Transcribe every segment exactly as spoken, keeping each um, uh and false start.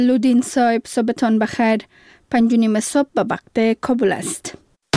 لودین صاحب صبحتان بخیر. پنج و نیم صبح به وقت کابل است.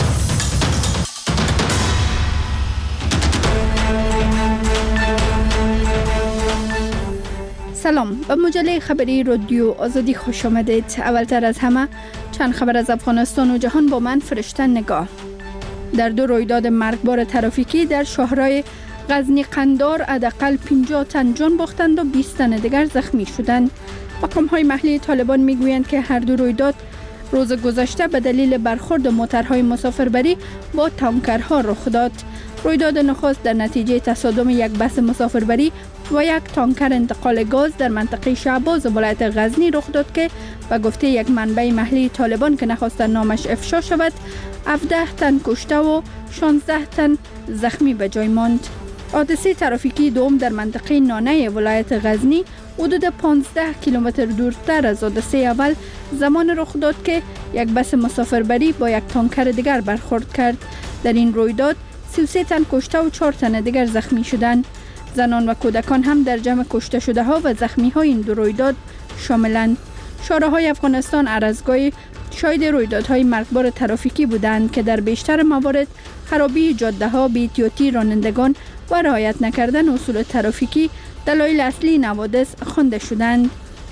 سلام، به مجله خبری رادیو آزادی خوش آمدید. اولتر از همه چند خبر از افغانستان و جهان با من فرشته نگاه. در دو رویداد مرگبار ترافیکی در شهرهای غزنی قندار حداقل پنجاه تن جان باختند و بیست تن دیگر زخمی شدند. مقام‌های محلی طالبان میگویند که هر دو رویداد روز گذشته به دلیل برخورد موترهای مسافربری با تانکرها رخ داد. رویداد نخست در نتیجه تصادم یک بس مسافربری و یک تانکر انتقال گاز در منطقه شعباز ولایت غزنی رخ داد که به گفته یک منبع محلی طالبان که نخواست نامش افشا شود، هفده تن کشته و شانزده تن زخمی به جای ماند. حادثه ترافیکی دوم در منطقه نانه ولایت غزنی حدود پانزده کیلومتر دورتر از حادثه اول زمان رخ داد که یک بس مسافربری با یک تانکر دیگر برخورد کرد. در این رویداد سی و سه تن کشته و چهار تن دیگر زخمی شدند. زنان و کودکان هم در جمع کشته شده ها و زخمی های این دو رویداد شاملند. شارع‌های افغانستان هر از گاهی شاهد رویدادهای مرگبار ترافیکی بودند که در بیشتر موارد خرابی جاده ها، بی‌احتیاطی رانندگان و رعایت نکردن اصول ترافیکی دلایل اصلی این حوادث خوانده شدند.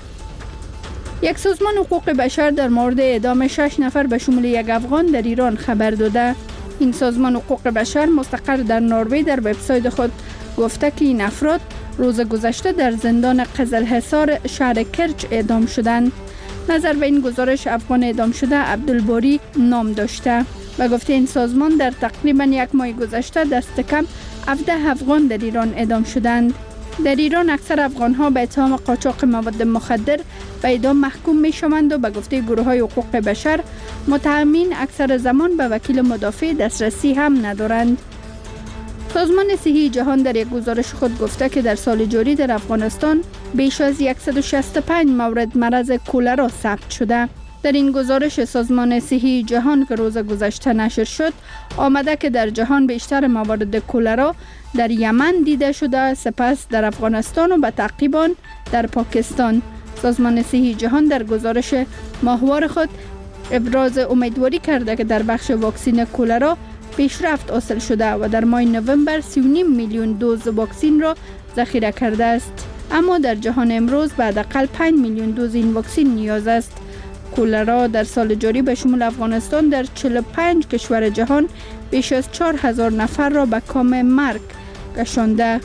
یک سازمان حقوق بشر در مورد اعدام شش نفر به شمول یک افغان در ایران خبر داده. این سازمان حقوق بشر مستقر در نروژ در وبسایت خود گفته که این افراد روز گذشته در زندان قزلحصار شهر کرج اعدام شدند. نظر به این گزارش افغان اعدام شده عبدالباری نام داشته. و گفته این سازمان در تقریبا یک ماه گذشته دست کم هفده افغان در ایران اعدام شدند. در ایران اکثر افغان‌ها به اتهام قاچاق مواد مخدر به اعدام محکوم می‌شوند و به گفته گروه‌های حقوق بشر متهمین اکثر زمان به وکیل مدافع دسترسی هم ندارند. سازمان صحی جهان در یک گزارش خود گفته که در سال جاری در افغانستان بیش از صد و شصت و پنج مورد مرض کولرا ثبت شده. در این گزارش سازمان صحی جهان که روز گذشته نشر شد آمده که در جهان بیشتر موارد کولرا در یمن دیده شده، سپس در افغانستان و به تعقیب آن در پاکستان. سازمان صحی جهان در گزارش ماهوار خود ابراز امیدواری کرده که در بخش واکسین کولرا پیشرفت حاصل شده و در ماه نوامبر سی و نیم میلیون دوز واکسین را ذخیره کرده است. اما در جهان امروز به حداقل پنج میلیون دوز این واکسین نیاز است. کولرا در سال جاری به شمول افغانستان در چهل و پنج کشور جهان بیش از چهار هزار نفر را به کام مرگ کشانده.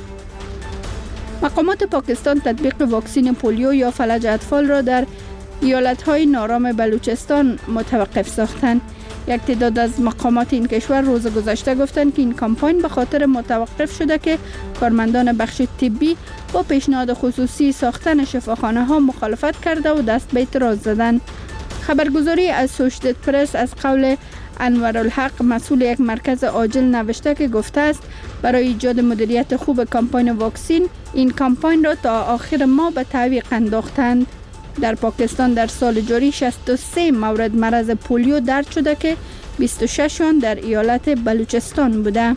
مقامات پاکستان تطبیق واکسین پولیو یا فلج اطفال را در ایالت‌های نارام بلوچستان متوقف ساختند. یک تعداد از مقامات این کشور روز گذشته گفتند که این کمپاین به خاطر متوقف شده که کارمندان بخش طبی با پیشنهاد خصوصی ساختن شفاخانه‌ها مخالفت کرده و دست به اعتراض زدند. خبرگزاری اسوشیتد پرس از قول انورالحق مسئول یک مرکز عاجل نوشته که گفته است برای ایجاد مدیریت خوب کمپاین واکسین این کمپاین را تا آخر ماه به تعویق انداختند. در پاکستان در سال جاری شصت و سه مورد مرض پولیو درج شده که بیست و شش آن در ایالت بلوچستان بوده.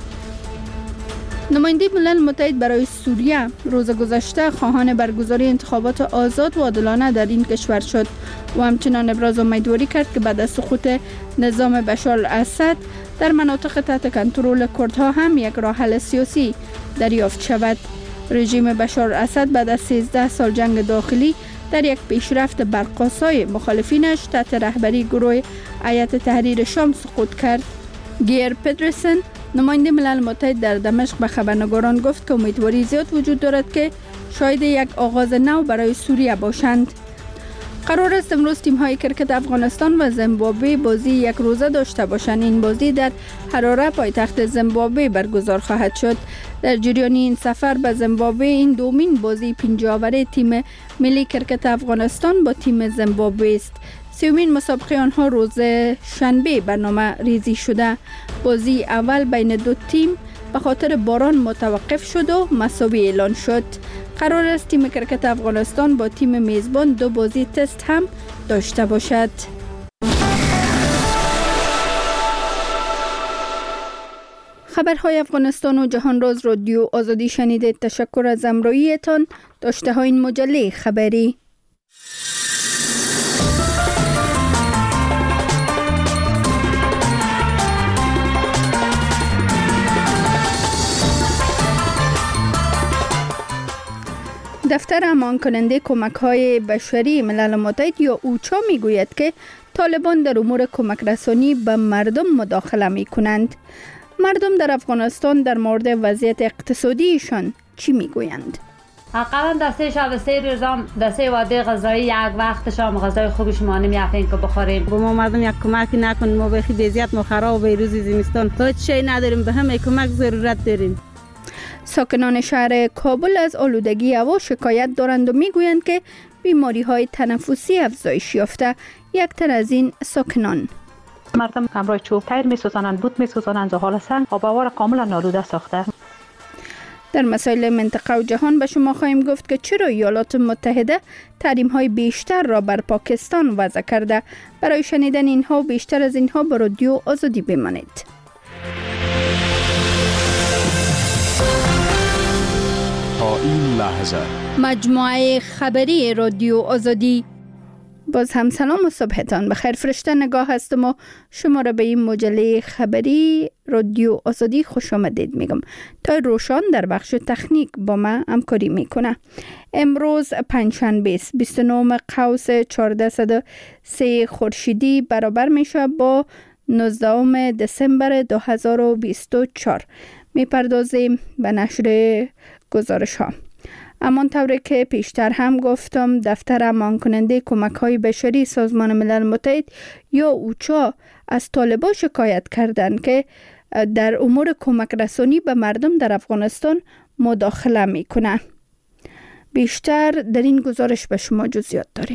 نماینده ملل متحد برای سوریه روز گذشته خواهان برگزاری انتخابات آزاد و عادلانه در این کشور شد و همچنان ابراز امیدواری کرد که بعد از سقوط نظام بشار الاسد در مناطق تحت کنترل کردها هم یک راه حل سیاسی دریافت شود. رژیم بشار الاسد بعد از سیزده سال جنگ داخلی در یک پیشرفت برقاسای مخالفینش تحت رهبری گروه هیئت تحریر شام سقوط کرد. گیر پدرسن نماینده ملل متحد در دمشق به خبرنگاران گفت که امیدواری زیاد وجود دارد که شاید یک آغاز نو برای سوریه باشند. قرار است امروز تیم‌های کرکت افغانستان و زیمبابوه بازی یک روزه داشته باشند. این بازی در حراره پایتخت زیمبابوه برگزار خواهد شد. در جریان این سفر به زیمبابوه این دومین بازی پنجاوره تیم ملی کرکت افغانستان با تیم زیمبابوه است. سومین مسابقه آنها روز شنبه برنامه ریزی شده. بازی اول بین دو تیم به خاطر باران متوقف شد و مساوی اعلان شد. قرار است تیم کرکت افغانستان با تیم میزبان دو بازی تست هم داشته باشد. خبرهای افغانستان و جهان راز رادیو آزادی شنیدید. تشکر از همراهیتان. داشته های این مجله خبری. دفتر امان کننده کمک های بشری ملل متحد یا اوچا می گوید که طالبان در امور کمک رسانی به مردم مداخله می کنند. مردم در افغانستان در مورد وضعیت اقتصادیشان چی می گویند؟ اقلا دسته شب سه روزام دسته واده غذایی یک وقت شام غذای خوب شما نمیافین که بخوریم. با ما مردم یک کمکی نکن، ما به خیلیت ما خراب به روز زمستان تا چی نداریم، به همه کمک ضرورت داریم. ساکنان شهر کابل از آلودگی هوا شکایت دارند و میگویند که بیماری های تنفسی افزایش یافته. یک تن از این ساکنان: مردم همراه چوب تیر میسوزانند، بوت میسوزانند، زغال سنگ آب و هوا را کاملا آلوده ساخته. در مسائل منطقه و جهان به شما خواهیم گفت که چرا ایالات متحده تحریم های بیشتر را بر پاکستان وضع کرده. برای شنیدن اینها و بیشتر از اینها به رادیو آزادی بمانید. تا این لحظه مجموعه خبری رادیو آزادی. باز هم سلام و صبحتان بخیر. فرشته نگاه هستم و شما را به این مجله خبری رادیو آزادی خوش آمدید میگم. تا روشان در بخش تکنیک با من همکاری میکنه. امروز پنجشنبه است، بیست و نه قوس چهارصد و سه خورشیدی برابر میشه با نوزدهم دسامبر دو هزار و بیست و چهار. میپردازیم به نشر گزارش ها. امان طوری که پیشتر هم گفتم، دفتر امان کننده کمک های بشری سازمان ملل متحد یا اوچا از طالبان شکایت کردند که در امور کمک رسانی به مردم در افغانستان مداخله میکنه. بیشتر در این گزارش به شما جزئیات داریم.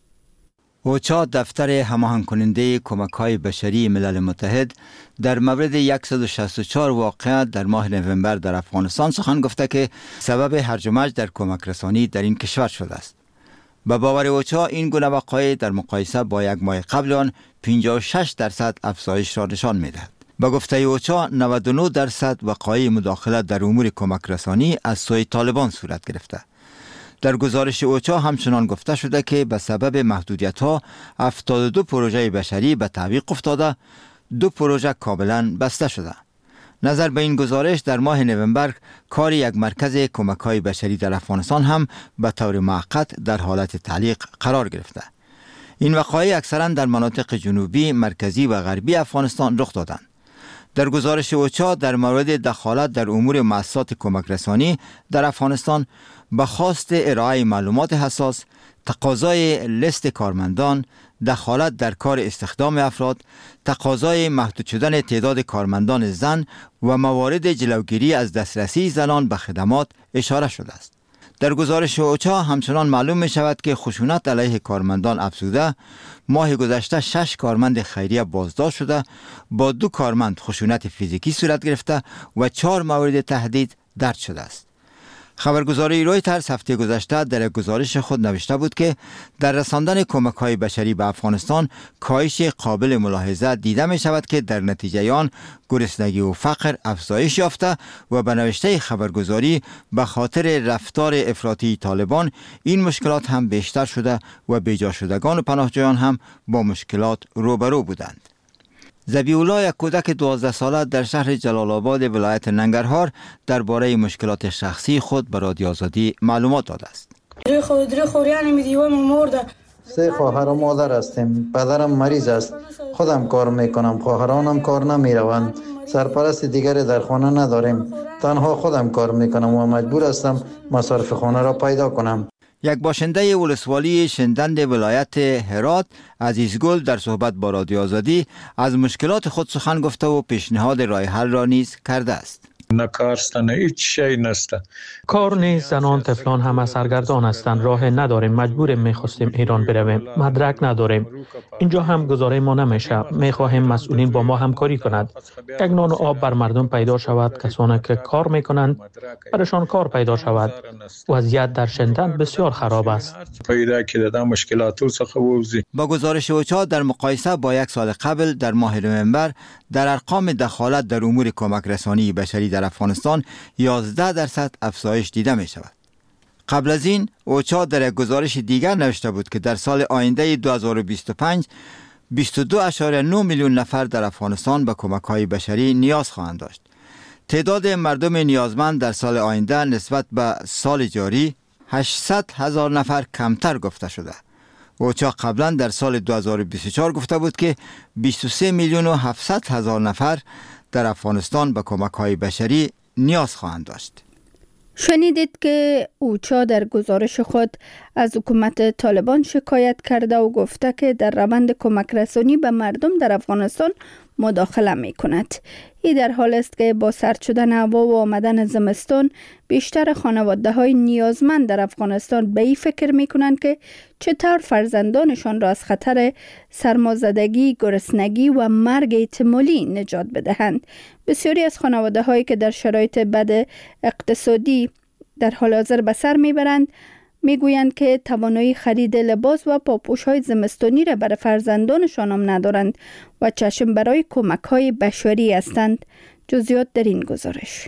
اوچا دفتر هماهنگ کننده کمک های بشری ملل متحد در مورد صد و شصت و چهار واقعه در ماه نوامبر در افغانستان سخن گفته که سبب هرج و مرج در کمک رسانی در این کشور شده است. به باور اوچا این گونه وقایع در مقایسه با یک ماه قبل آن پنجاه و شش درصد افزایش را نشان می‌دهد. به گفته اوچا نود و نه درصد وقایع مداخله در امور کمک رسانی از سوی طالبان صورت گرفته. در گزارش اوچا همچنان گفته شده که به سبب محدودیت‌ها هفتاد و دو پروژه بشری به تعویق افتاده، دو پروژه کاملا بسته شده. نظر به این گزارش در ماه نوامبر کار یک مرکز کمک‌های بشری در افغانستان هم به طور موقت در حالت تعلیق قرار گرفته. این وقایع اکثرا در مناطق جنوبی، مرکزی و غربی افغانستان رخ دادند. در گزارش اوچا در مورد دخالت در امور مؤسسات کمک رسانی در افغانستان به خواست ارائه معلومات حساس، تقاضای لیست کارمندان، دخالت در کار استخدام افراد، تقاضای محدود شدن تعداد کارمندان زن و موارد جلوگیری از دسترسی زنان به خدمات اشاره شده است. در گزارش اوچا همچنان معلوم می شود که خشونت علیه کارمندان افزوده، ماه گذشته شش کارمند خیریه بازداشت شده، با دو کارمند خشونت فیزیکی صورت گرفته و چهار مورد تهدید درج شده است. خبرگزاری رویترز هفته گذشته در یک گزارش خود نوشته بود که در رساندن کمک‌های بشری به افغانستان کاهش قابل ملاحظه دیده می شود که در نتیجه آن گرسنگی و فقر افزایش یافته و به نوشته خبرگزاری به خاطر رفتار افراطی طالبان این مشکلات هم بیشتر شده و بیجا شدگان و پناهجویان هم با مشکلات روبرو بودند. ذبیح‌الله، یک کودک دوازده ساله در شهر جلال آباد ولایت ننگرهار درباره مشکلات شخصی خود به رادیو آزادی معلومات داده است. دری خود دری خوریان میدیوم مرده. سه خواهر و مادر هستیم. پدرم مریض است. خودم کار میکنم. خواهرانم کار نمیروند. سرپرست دیگری در خانه نداریم. تنها خودم کار میکنم و مجبور هستم مصارف خانه را پیدا کنم. یک باشنده ولسوالی شندند ولایت هرات، عزیزگل، در صحبت با رادیو آزادی از مشکلات خود سخن گفته و پیشنهاد راه حل را نیز کرده است. نه کار است، نه هیچ شی نسته. کار نیست، زنان طفلان همه سرگردان هستند، راه نداریم، مجبوریم میخواستیم ایران برویم، مدرک نداریم، اینجا هم گزاره ما نمیشه، میخواهیم مسئولین با ما همکاری کند، یک نان و آب بر مردم پیدا شود، کسانی که کار میکنند برشان کار پیدا شود. وضعیت در شندند بسیار خراب است. پیدا که دادن مشکلات څخه ووزي. با گزارش اوچا در مقایسه با یک سال قبل در ماه نوامبر در ارقام دخالت در امور کمک رسانی بشری در افغانستان یازده درصد افزایش دیده می شود. قبل از این اوچا در یک گزارش دیگر نوشته بود که در سال آینده دو هزار و بیست و پنج بیست و دو اشاره نه میلیون نفر در افغانستان به کمک‌های بشری نیاز خواهند داشت. تعداد مردم نیازمند در سال آینده نسبت به سال جاری هشتصد هزار نفر کمتر گفته شده. اوچا قبلا در سال دو هزار و بیست و چهار گفته بود که بیست و سه میلیون و هفتصد هزار نفر در افغانستان به کمک‌های بشری نیاز خواهند داشت. شنیدید که اوچا در گزارش خود از حکومت طالبان شکایت کرده و گفته که در روند کمک رسانی به مردم در افغانستان مداخله می کند. این در حال است که با سرد شدن هوا و آمدن زمستان بیشتر خانواده های نیازمند در افغانستان به این فکر می کنند که چطور فرزندانشان را از خطر سرمازدگی، گرسنگی و مرگ احتمالی نجات بدهند. بسیاری از خانواده هایی که در شرایط بد اقتصادی در حال حاضر به سر می برند می گویند که توانایی خرید لباس و پاپوش های زمستانی را برای فرزندانشان هم ندارند و چشم برای کمک های بشری هستند. جزئیات در این گزارش.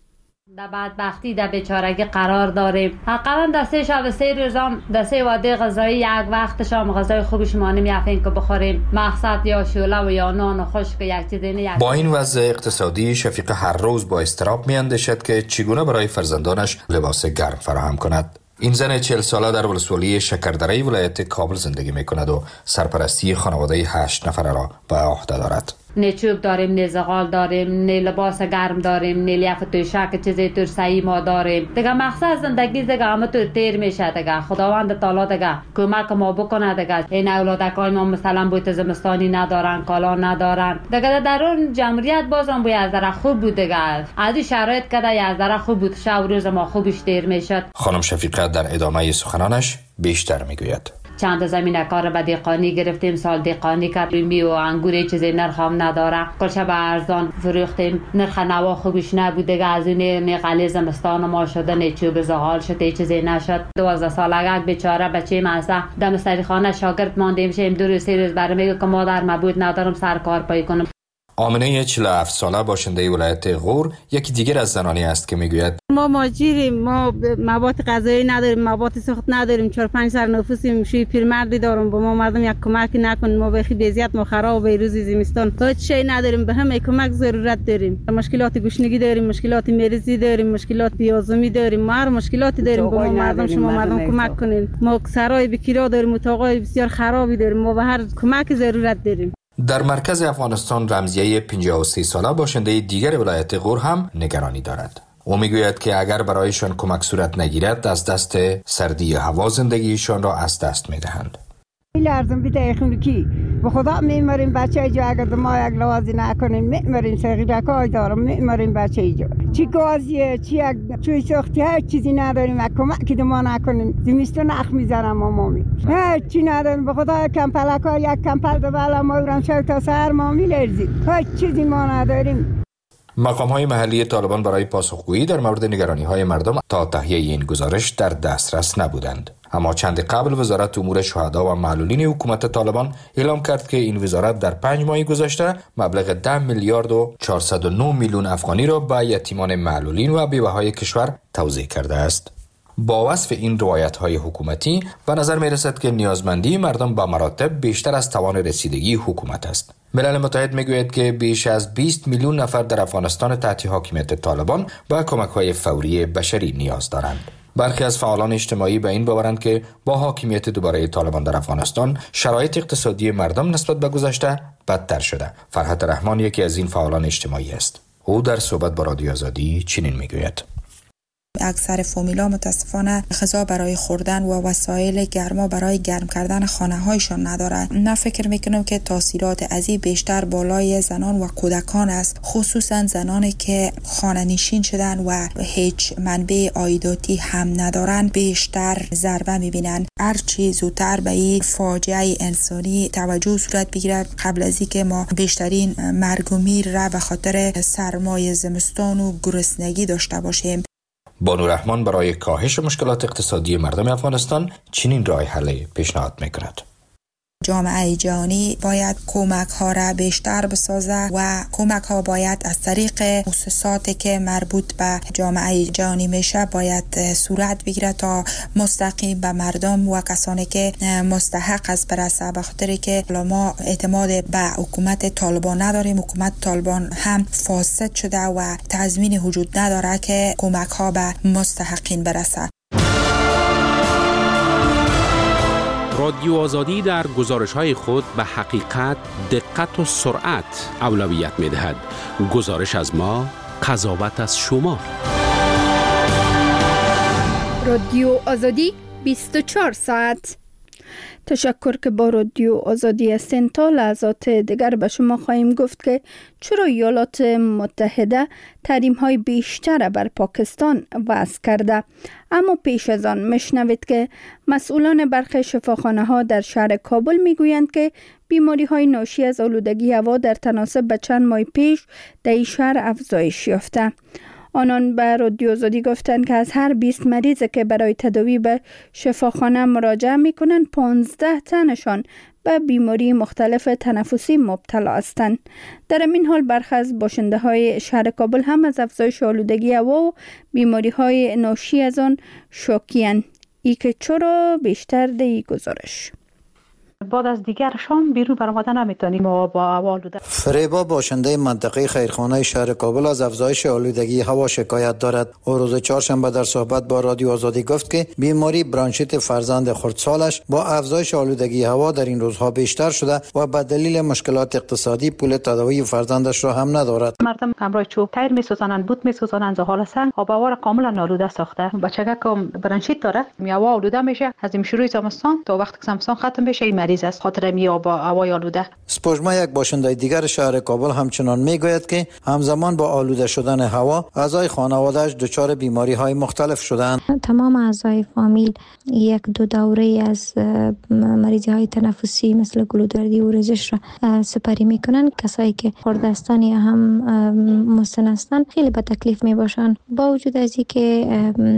در بدبختی در بیچارگی قرار داریم. حقا دسته شب سه روزام دسته واده غذایی یک وقت شام غذای خوبش ما نمیافین که بخوریم. مقصد یا شوله و یا نان و خشک یک چیزی نه. با این وضع اقتصادی شفیق هر روز با اضطراب میاندیشد که چگونه برای فرزندانش لباس گرم فراهم کند. این زن چهل ساله در ولسوالی شکردره ولایت کابل زندگی می کند و سرپرستی خانواده هشت نفره را به عهده دارد. نه چوب داریم، نه زغال داریم، نه لباس گرم داریم، نه لیاف توشک چیزی ترسایی ما داریم. دیگه مقصد زندگی دیگه همه تو تیر میشه دیگه. خداوند تعالی دیگه کمک ما بکنه دیگه. این اولادکای ما مثلا بوت زمستانی ندارن، کالا ندارن. دیگه در اون جمهوریت بازم بوی از ذره خوب بود دیگه. از این شرایط کده از ذره خوب بود. شب روز ما خوبش تیر میشد. خانم شفیقه در ادامه سخنانش بیشتر میگوید. چند زمین کار به دیقانی گرفتیم، سال دیقانی کردیم و انگور چیزی نرخ هم نداره. کلشه به ارزان فروختیم، نرخ نوا خوبش نبود دیگه. از این میقلی زمستان ما شده، نه چوب زغال شد، چیزی نشد. دوازده سالگه بیچاره بچه ماسه دم سریخانه شاگرد ماندیم شیم. دو روز سه روز برای میگه که مادر مبود ندارم سر کار پای کنم. آمنه چهل و هفت ساله باشنده ولایت غور یکی دیگر از زنانی است که میگوید ما ماجریم، ما مواد غذایی نداریم، مواد سوخت نداریم، چهار پنج سر نفوسیم، شوی پیرمردی دارم. با ما مردم یک کمکی نکن، ما بخی بیزیت ما خراب به روز زمستان تا هیچ شی نداریم، به همه کمک ضرورت داریم. مشکلات گوشنگی داریم، مشکلات مریضی داریم، مشکلات بیازمی داریم، ما هر مشکلاتی داریم. با ما مردم شما مردم کمک کنین. ما سرای بکیرا داریم، اتاقای بسیار خرابی داریم، ما به هر کمک ضرورت داریم. در مرکز افغانستان رمزیه پنجاه و سه ساله باشنده دیگر ولایت غور هم نگرانی دارد. او میگوید که اگر برایشان کمک صورت نگیرد از دست سردی هوا زندگیشان را از دست میدهند. لازم بیته خونکی به خدا میمریم بچه جو اگر ما یک لوازی نکنیم میمریم سرگیرکای دارم میمریم بچه جو چی گازیه چی یک چوی سختی هر چیزی نداریم کمکی ما نکنیم زمستون اخ میزنم مامی هر چی نداریم به خدا کمپلکا یک کمپل دو بالا ما برم شو تا سر ما میلرزیم هر چیزی ما نداریم. مقام‌های محلی طالبان برای پاسخگویی در مورد نگرانی‌های مردم تا تهیه این گزارش در دسترس نبودند. اما چند قبل وزارت امور شهدا و معلولین حکومت طالبان اعلام کرد که این وزارت در پنج ماه گذشته مبلغ ده میلیارد و چهارصد و نه میلیون افغانی را به یتیمان معلولین و بیوه‌های کشور توزیع کرده است. با وصف این روایت‌های حکومتی به نظر می‌رسد که نیازمندی مردم به مراتب بیشتر از توان رسیدگی حکومت است. ملل متحد میگوید که بیش از بیست میلیون نفر در افغانستان تحت حاکمیت طالبان به کمک‌های فوری بشری نیاز دارند. برخی از فعالان اجتماعی به این باورند که با حاکمیت دوباره طالبان در افغانستان شرایط اقتصادی مردم نسبت به گذشته بدتر شده. فرحت رحمان یکی از این فعالان اجتماعی است. او در صحبت با رادیو آزادی چنین میگوید: اکثر فامیلا متاسفانه غذا برای خوردن و وسایل گرما برای گرم کردن خانه هایشان ندارند. من فکر میکنم که تاثیرات از این بیشتر بالای زنان و کودکان است، خصوصا زنانی که خانه نشین شدن و هیچ منبع عایداتی هم ندارند بیشتر ضربه میبینند. هر چی زودتر به این فاجعه انسانی توجه صورت بگیرد قبل از اینکه ما بیشترین مرگ و میر را به خاطر سرمای زمستان و گرسنگی داشته باشیم. بانو رحمان برای کاهش مشکلات اقتصادی مردم افغانستان چنین راه حل پیشنهاد میکند: جامعه جهانی باید کمک ها را بیشتر بسازد و کمک ها باید از طریق مؤسساتی که مربوط به جامعه جهانی میشه باید صورت بگیرد تا مستقیم به مردم و کسانی که مستحق است برسه. به خاطر که ما اعتماد به حکومت طالبان نداریم، حکومت طالبان هم فاسد شده و تضمین وجود نداره که کمک ها به مستحقین برسه. رادیو آزادی در گزارش‌های خود به حقیقت، دقت و سرعت اولویت می‌دهد. گزارش از ما، قضاوت از شما. رادیو آزادی بیست و چهار ساعت. تشکر که با رادیو آزادی هستین. تا لحظات دیگر به شما خواهیم گفت که چرا ایالات متحده تحریم‌های بیشتر بر پاکستان وضع کرده. اما پیش از آن مشنوید که مسئولان برخی شفاخانه‌ها در شهر کابل میگویند که بیماری‌های ناشی از آلودگی هوا در تناسب به چند ماه پیش در این شهر افزایش یافته. آنان به رادیو آزادی گفتند که از هر بیست مریض که برای تداوی به شفاخانه مراجعه میکنند پانزده تنشان به بیماری مختلف تنفسی مبتلا هستند. در این حال برخی از باشنده های شهر کابل هم از افزایش آلودگی هوا و بیماری های ناشی از آن شاکی‌اند. ای که چرا بیشتر در گزارش. بعد از دیگر شام بیرون برآمدن نمیتونیم ما با هوا آلوده. فریبا باشنده منطقه خیرخانه شهر کابل از افزایش آلودگی هوا شکایت دارد. او روز چهارشنبه در صحبت با رادیو آزادی گفت که بیماری برانشیت فرزند خردسالش با افزایش آلودگی هوا در این روزها بیشتر شده و به دلیل مشکلات اقتصادی پول تداوی فرزندش را هم ندارد. مردم همراه چوب تیر میسوزانند، بوت میسوزانند، زغال سنگ آب و هوا را کاملا آلوده ساخته. بچگک برانشیت داره، هوا آلوده میشه از این شروع زمستان تا وقتی که زمستان ختم بشه مریض است خاطر می آب هوای آلوده. سپوږمۍ یک باشنده دیگر شهر کابل همچنان میگوید که همزمان با آلوده شدن هوا اعضای خانواده‌اش دچار بیماری‌های مختلف شدند. تمام اعضای فامیل یک دو دوره از مریضی‌های تنفسی مثل گلودردی و رنجش را سپری میکنند. کسایی که خورده هستند یا هم مسن هستند خیلی به تکلیف می باشند. با وجود از اینکه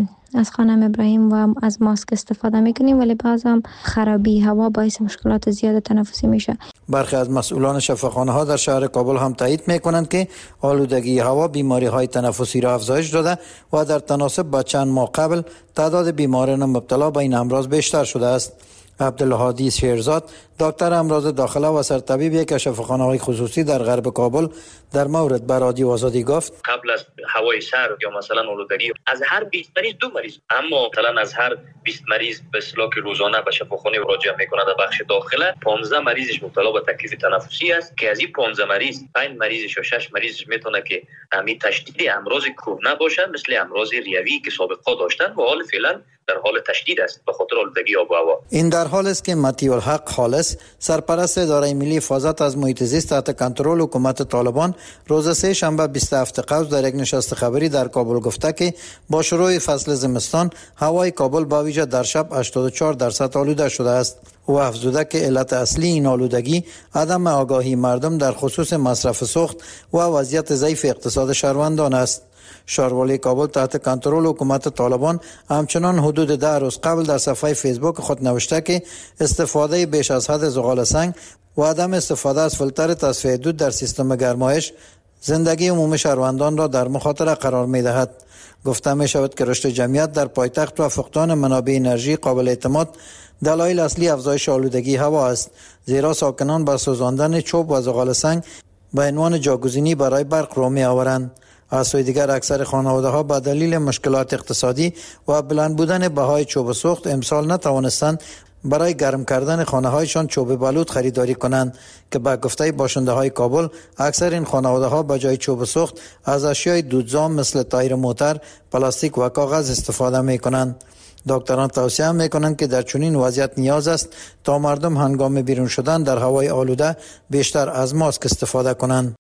از خانم ابراهیم و از ماسک استفاده میکنیم ولی بعض هم خرابی هوا باعث مشکلات زیاد تنفسی میشه. برخی از مسئولان شفاخانه ها در شهر کابل هم تایید میکنند که آلودگی هوا بیماری های تنفسی را افزایش داده و در تناسب با چند ماه قبل تعداد بیماران مبتلا به این امراض بیشتر شده است. عبدالهادی شیرزاد دکتر امراض داخله و سرطبیب یک از شفاخانه‌های خصوصی در غرب کابل در مورد به رادیو آزادی گفت قبل از هوای سرد یا مثلا آلودگی از هر بیست مریض دو مریض، اما مثلا از هر بیست مریض به اصطلاح که روزانه به شفاخانه مراجعه میکنه در بخش داخله پانزده مریضش مبتلا به تکلیف تنفسی است که از این پانزده مریض پنج مریضش یا شش مریضش میتونه که همین تشدید امراض کرونا باشن مثل امراض ریوی که سابقا داشتن و حال فعلا در حال تشدید است به خاطر آلودگی آب و هوا. این در حال است که مطیع الحق خالص سرپرست اداره ملی حفاظت از محیط زیست تحت کنترل حکومت طالبان روز سه شنبه بیست و هفت قوس در یک نشست خبری در کابل گفته که با شروع فصل زمستان هوای کابل با ویژه در شب هشتاد و چهار درصد آلوده شده است. او افزوده که علت اصلی این آلودگی عدم آگاهی مردم در خصوص مصرف سوخت و وضعیت ضعیف اقتصاد شهروندان است. شهروالی کابل تحت کنترل حکومت طالبان همچنان حدود ده روز قبل در صفحه فیسبوک خود نوشته که استفاده بیش از حد زغال سنگ و عدم استفاده از فیلتر تصفیه دود در سیستم گرمایش زندگی عمومی شهروندان را در مخاطره قرار می دهد. گفته می شود که رشد جمعیت در پایتخت و فقدان منابع انرژی قابل اعتماد دلایل اصلی افزایش آلودگی هوا است، زیرا ساکنان با سوزاندن چوب و زغال سنگ به عنوان جاگزینی برای برق رو می آورند. از سوی دیگر اکثر خانواده ها به دلیل مشکلات اقتصادی و بلند بودن بهای چوب سوخت امسال نتوانستند برای گرم کردن خانه هایشان چوب بلوط خریداری کنند که به گفته باشنده های کابل اکثر این خانواده ها به جای چوب سوخت از اشیای دودزام مثل تایر موتر، پلاستیک و کاغذ استفاده می کنند. دکتران توصیه میکنند که در چنین وضعیت نیاز است تا مردم هنگام بیرون شدن در هوای آلوده بیشتر از ماسک استفاده کنند.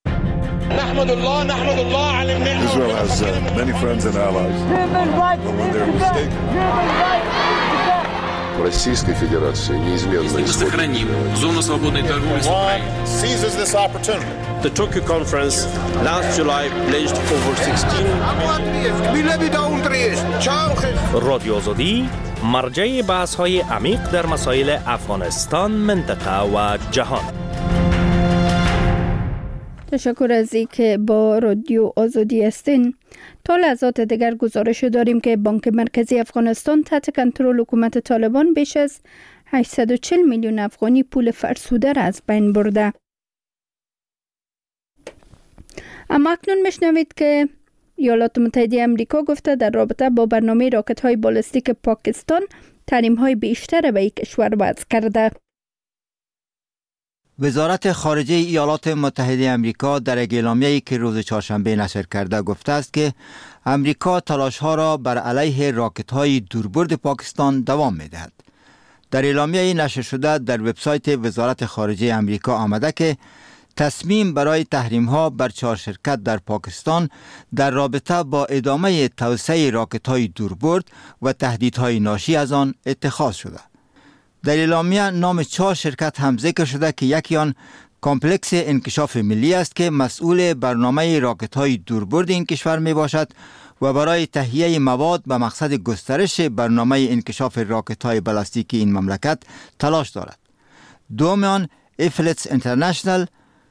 نحمد الله نحمد الله على النعمة. Israel has uh, many friends and allies. But when they're mistaken. Российской Федерации неизменно сохраним зону свободной торговли с Украиной. Seizes this opportunity. The Tokyo conference last July pledged over sixteen. رادیو آزادی مرجع بحث‌های عمیق در مسائل افغانستان، منطقه و جهان. تشکر از اینکه با رادیو آزادی هستین. تا لحظات دیگر گزارش داریم که بانک مرکزی افغانستان تحت کنترل حکومت طالبان بیش از هشتصد و چهل میلیون افغانی پول فرسوده را از بین برده. اما اکنون میشنوید که ایالات متحده آمریکا گفته در رابطه با برنامه راکت های بالستیک پاکستان تحریم های بیشتر به این کشور وضع کرده. وزارت خارجه ایالات متحده آمریکا در یک اعلامیه‌ای که روز چهارشنبه نشر کرده گفته است که آمریکا تلاش‌ها را بر علیه راکت‌های دوربرد پاکستان دوام می‌دهد. در اعلامیه نشر شده در وبسایت وزارت خارجه آمریکا آمده که تصمیم برای تحریم‌ها بر چهار شرکت در پاکستان در رابطه با ادامه توسعه راکت‌های دوربرد و تهدیدهای ناشی از آن اتخاذ شده. در اعلامیه نام چهار شرکت هم ذکر شده که یکی آن کمپلکس انکشاف ملی است که مسئول برنامه راکت‌های دوربرد این کشور می باشد و برای تهیه مواد به مقصد گسترش برنامه انکشاف راکت‌های بالستیکی این مملکت تلاش دارد. دوم آن افلتس اینترنشنال،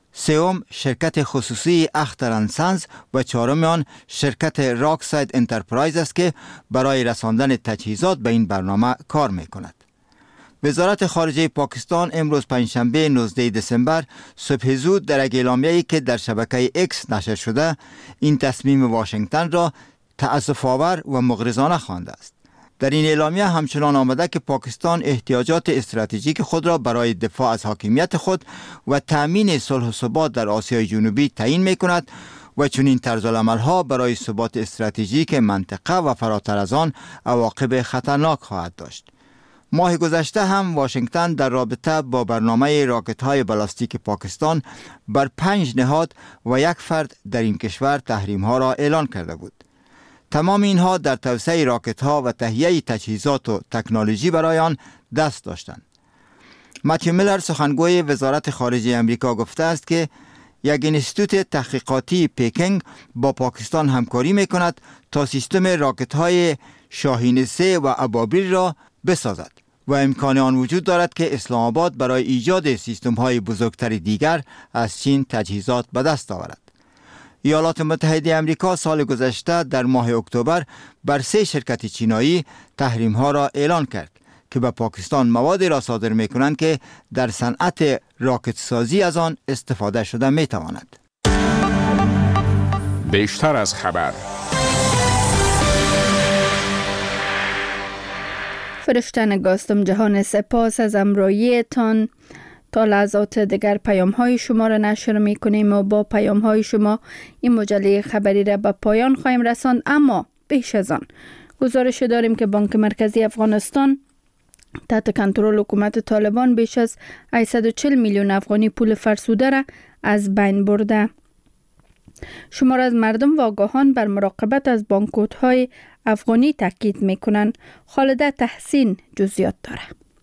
سوم شرکت خصوصی اختر اند سانز و چهارم آن شرکت راکساید انترپرایز است که برای رساندن تجهیزات به این برنامه کار می کند. وزارت خارجه پاکستان امروز پنجشنبه نوزدهم دسامبر صبح زود در یک اعلامیه‌ای که در شبکه اکس نشر شده این تصمیم واشنگتن را تأسف‌آور و مغرضانه خوانده است. در این اعلامیه همچنان آمده که پاکستان احتیاجات استراتژیک خود را برای دفاع از حاکمیت خود و تأمین صلح و ثبات در آسیای جنوبی تعیین می‌کند و چنین طرزالعمل‌ها برای ثبات استراتژیک منطقه و فراتر از آن عواقب خطرناک خواهد داشت. ماه گذشته هم واشنگتن در رابطه با برنامه راکت‌های بالستیک پاکستان بر پنج نهاد و یک فرد در این کشور تحریم‌ها را اعلان کرده بود. تمام اینها در توسعه راکت‌ها و تهیه تجهیزات و تکنولوژی برای آن دست داشتند. متیو میلر سخنگوی وزارت خارجه آمریکا گفته است که یک انستیتوت تحقیقاتی پکینگ با پاکستان همکاری می‌کند تا سیستم راکت‌های شاهین سه و ابابیل را بسازد و امکان آن وجود دارد که اسلام آباد برای ایجاد سیستم‌های بزرگتر دیگر از چین تجهیزات به دست آورد. ایالات متحده آمریکا سال گذشته در ماه اکتبر بر سه شرکت چینایی تحریم‌ها را اعلان کرد که به پاکستان موادی را صادر می‌کنند که در صنعت راکت سازی از آن استفاده شده می‌تواند. بیشتر از خبر. فرشته نگاستم جهان، سپاس از همراهیتان. تا لحظات دیگر پیام های شما را نشر می کنیم و با پیام های شما این مجله خبری را به پایان خواهیم رساند. اما پیش از آن گزارش داریم که بانک مرکزی افغانستان تحت کنترل حکومت طالبان بیش از هشتصد و چهل میلیون افغانی پول فرسوده را از بین برده. شمار از مردم و آگاهان بر مراقبت از بانک‌های افغانی تاکید می‌کنند. خالده تحسین جزئیات داره.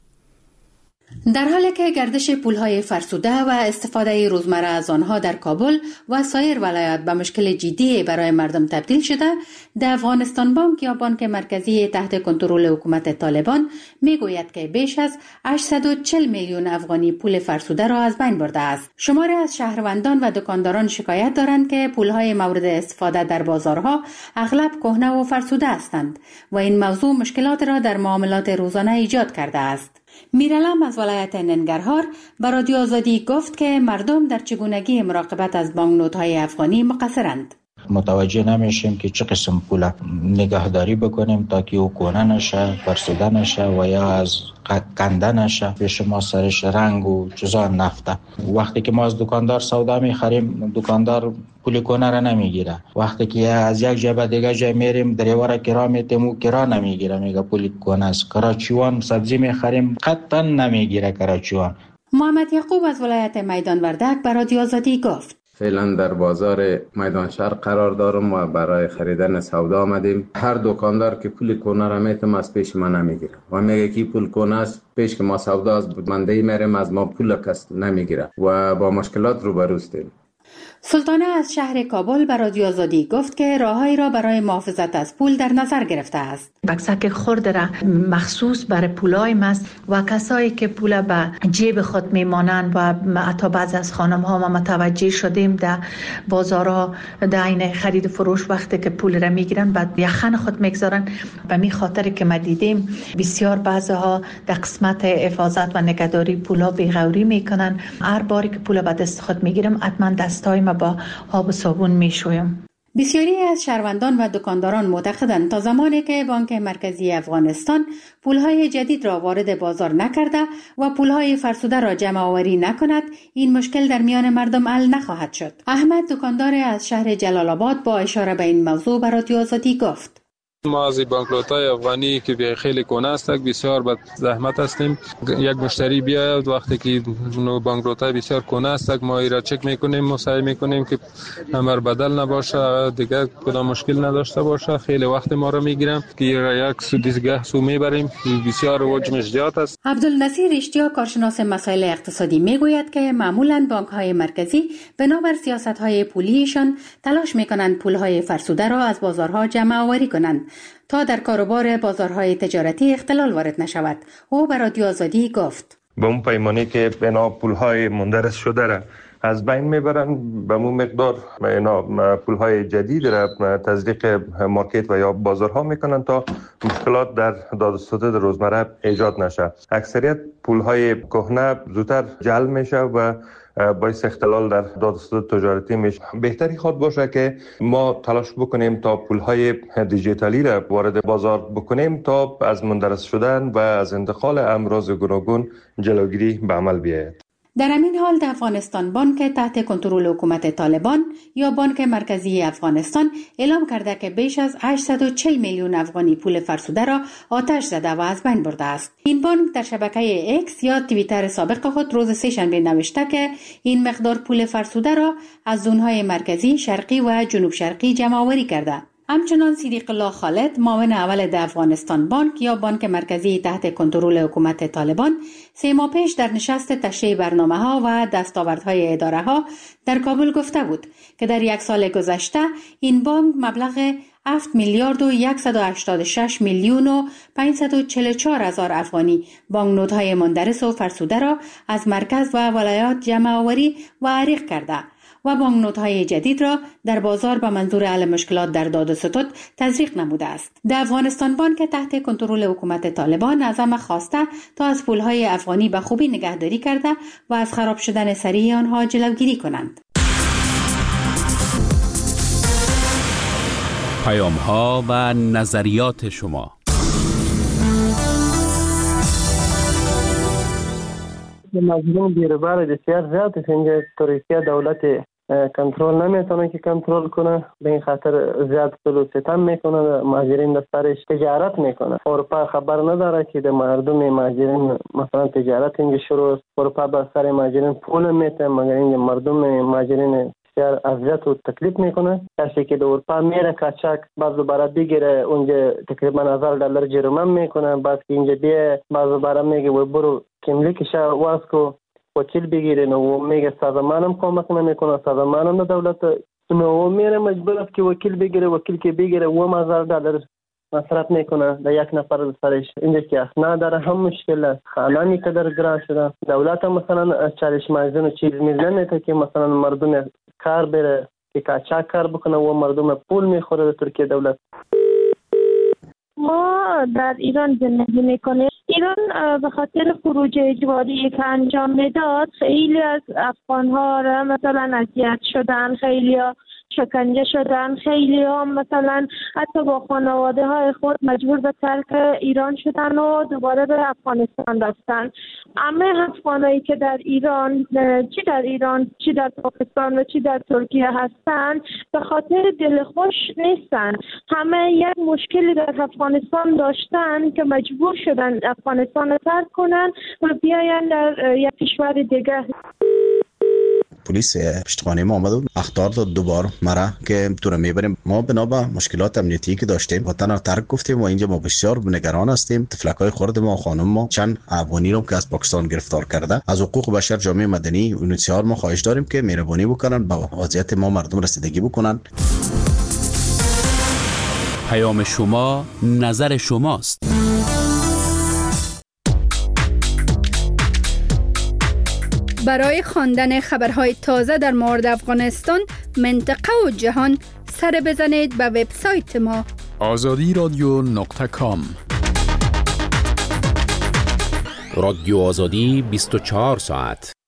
در حالی که گردش پولهای فرسوده و استفاده روزمره از آنها در کابل و سایر ولایات به مشکل جدی برای مردم تبدیل شده، در افغانستان بانک یا بانک مرکزی تحت کنترل حکومت طالبان میگوید که بیش از هشتصد و چهل میلیون افغانی پول فرسوده را از بین برده است. شماری از شهروندان و دکانداران شکایت دارند که پولهای مورد استفاده در بازارها اغلب کهنه و فرسوده هستند و این موضوع مشکلات را در معاملات روزانه ایجاد کرده است. میرالم از ولایت ننگرهار به رادیو آزادی گفت که مردم در چگونگی مراقبت از بانکنوت‌های افغانی مقصرند. متوجه نمیشیم که چه قسم پول نگهداری بکنیم تا که او کهنه نشه، فرسوده نشه و یا از کنده نشه. به شما سرش رنگ و چیزا نفته. وقتی که ما از دکاندار سودا میخریم، دکاندار پول کهنه را نمیگیره. وقتی که از یک جای به دیگه جای میریم دریوار کرا میتیم و کرا نمیگیره، میگه پول کهنه است. کراچیوان سبزی میخریم قطعا نمیگیره کراچیوان. محمد یعقوب از ولایت میدان وردک به رادیو آزادی گفت فعلا در بازار میدان شرق قرار دارم و برای خریدن سودا آمدیم. هر دکاندار که پول کهنه را میتم از پیش ما نمیگیره و میگه که پول کهنه است، پیش که ما سودا از منده میریم از ما پول کس نمیگیره و با مشکلات روبروستیم. سلطانه از شهر کابل به رادیو آزادی گفت که راههایی را برای محافظت از پول در نظر گرفته است. بکسک خرد را مخصوص برای پولای ماست و کسایی که پول به جیب خود میمانند و حتی بعض از خانم ها ما متوجه شدیم در بازارها در عین خرید فروش وقتی که پول را میگیرن بعد یخن خود میگذارن. به می خاطر که ما دیدیم بسیار بعضها در قسمت حفاظت و نگهداری پولا بیغوری میکنن. هر باری که پول به دست خود میگیرم حتما دستای ما با آب و صابون میشویم. بسیاری از شهروندان و دکانداران معتقدند تا زمانی که بانک مرکزی افغانستان پولهای جدید را وارد بازار نکرده و پولهای فرسوده را جمع آوری نکند، این مشکل در میان مردم حل نخواهد شد. احمد دکاندار از شهر جلال آباد با اشاره به این موضوع به رادیو آزادی گفت: ما از بانکنوت‌های افغانی که خیلی کهنه است بسیار به زحمت هستیم. یک مشتری بیاید وقتی که بانکنوت‌های بسیار کهنه است ما ایرا چک میکنیم، مسعی میکنیم که نمبر بدل نباشه، دیگه کدام مشکل نداشته باشه. خیلی وقت ما رو میگیرم که یک سودیزگاه سو میبریم، بسیار حجمش زیاد است. عبدالنصیر اشتیا کارشناس مسائل اقتصادی میگوید که معمولا بانک‌های مرکزی بنابر سیاست‌های پولیشان تلاش میکنند پولهای فرسوده را از بازارها جمع آوری کنند تا در کاروبار بازارهای تجارتی اختلال وارد نشود. او به رادیو آزادی گفت: به اون پیمانی که بنا پولهای مندرس شده را از بین میبرن، به اون مقدار اینا پولهای جدید را تزریق مارکت و یا بازارها میکنن تا مشکلات در داد و ستد روزمره ایجاد نشه. اکثریت پولهای کهنه زودتر جلب میشه و باعث اختلال در داد و ستد تجارتی میشه. بهتری خود باشه که ما تلاش بکنیم تا پولهای دیجیتالی را وارد بازار بکنیم تا از مندرس شدن و از انتقال امراض گوناگون جلوگیری به عمل بیاید. در همین حال در افغانستان بانک تحت کنترل حکومت طالبان یا بانک مرکزی افغانستان اعلام کرده که بیش از هشتصد و چهل میلیون افغانی پول فرسوده را آتش زده و از بین برده است. این بانک در شبکه اکس یا توییتر سابق خود روز سه‌شنبه نوشته که این مقدار پول فرسوده را از زونهای مرکزی، شرقی و جنوب شرقی جمع آوری کرده. همچنان صدیق الله خالد معاون اول در افغانستان بانک یا بانک مرکزی تحت کنترل حکومت طالبان سه ماه پیش در نشست تشریح برنامه‌ها و دستاوردهای اداره‌ها در کابل گفته بود که در یک سال گذشته این بانک مبلغ هفت میلیارد و صد و هشتاد و شش میلیون و پانصد و چهل و چهار هزار افغانی بانکنوت‌های مندرس و فرسوده را از مرکز و ولایات جمع آوری و عریق کرده و بانکنوت‌های جدید را در بازار به منظور حل مشکلات در داد و ستد تزریق نموده است. در افغانستان بانک تحت کنترل حکومت طالبان از همه خواسته تا از پولهای افغانی به خوبی نگهداری کرده و از خراب شدن سریع آنها جلوگیری کنند. پیام‌ها و نظریات شما. مجموع بیروبار بسیار زیاد است. اینجا تروریستی دولت کنترل نمیتونه که کنترل کنه، به این خاطر زیاد ظلم ستم میکنه، مهاجرین در سرش تجارت میکنه. اروپا خبر نداره که در مردم مهاجرین مثلا تجارت اینجا شروع است. اروپا بر سر مهاجرین پول میته، مگر اینجا مردم مهاجرین بسیار اذیت و تکلیف میکنه. کسی که در اروپا میره کاچاک بعد دوباره بگیره اونجا تقریبا هزار دلار جریمه میکنه، بعد که اینجا بیه بعد دوباره میگه و برو کملیکش واس کو وکیل بگیره، نو میگه سازمانم کمک نمیکنه، سازمانم دولت نو میره مجبور است که وکیل بگیره، وکیل که بگیره و هزار دلار مصرف میکنه در یک نفر سرش. اینجا که اسناد داره هم مشکل است، خانه قدر گران شده. دولت هم مثلا چالش مجزون چیز میزنه که مثلا مردم کار بره که کاچاک کار بکنه و مردم پول میخوره در ترکیه دولت. ما در ایران زندگی میکنیم. ایران به خاطر خروج اجباری که انجام میداد خیلی از افغان‌ها را مثلا اذیت شدن، خیلی ها شکنجه شدن، خیلی ها مثلا حتی با خانواده های خود مجبور به ترک ایران شدن و دوباره به افغانستان رفتن. همه افغانایی که در ایران چی در ایران چی در پاکستان و چی در ترکیه هستند به خاطر دلخوش نیستن، همه یک مشکلی در افغانستان داشتن که مجبور شدن افغانستان رو ترک کنن و بیاین در یک کشور دیگه. پلیس پشتخانه ما آمد و اخطار داد دوبار مرا که تو رو میبریم. ما بنا به مشکلات امنیتی که داشتیم وطن رو ترک گفتیم و اینجا ما بسیار نگران هستیم. تفلکای خورد ما خانم ما چند افغانی رو که از پاکستان گرفتار کرده. از حقوق بشر جامعه مدنی اونسیار ما خواهش داریم که مهربانی بکنن به وضعیت ما مردم رسیدگی بکنن. پیام شما نظر شماست. برای خواندن خبرهای تازه در مورد افغانستان، منطقه و جهان سر بزنید به وبسایت ما آزادی رادیو نقطه کام. رادیو آزادی بیست و چهار ساعت